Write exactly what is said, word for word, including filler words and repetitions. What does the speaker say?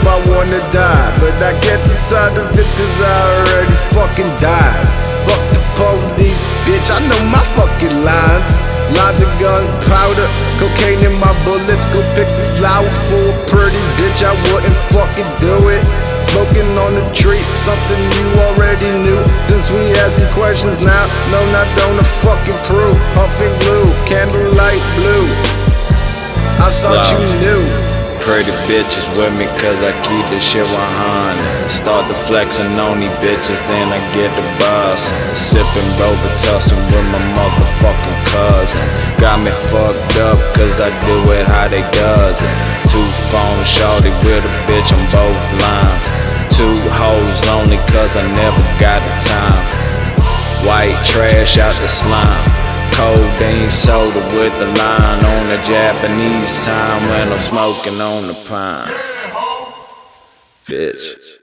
I wanna die, but I can't decide if it cause I already fucking died. Fuck the police, bitch, I know my fucking lines. Lines of gunpowder, cocaine in my bullets. Go pick a flower for a pretty bitch, I wouldn't fucking do it. Smoking on the tree, something you already knew. Since we asking questions now, no, not don't a fucking prove. Puffing glue, candlelight blue, I thought you knew. Pretty bitches with me cause I keep this shit one hundred. Start to flexing on these bitches, then I get the buzz. Sipping Robitussin with my motherfucking cousin. Got me fucked up cause I do it how they does it. Two phone shorty with a bitch on both lines. Two hoes lonely cause I never got the time. White trash out the slime. Codeine soda with the line on the Japanese time when I'm smoking on the pine. Bitch.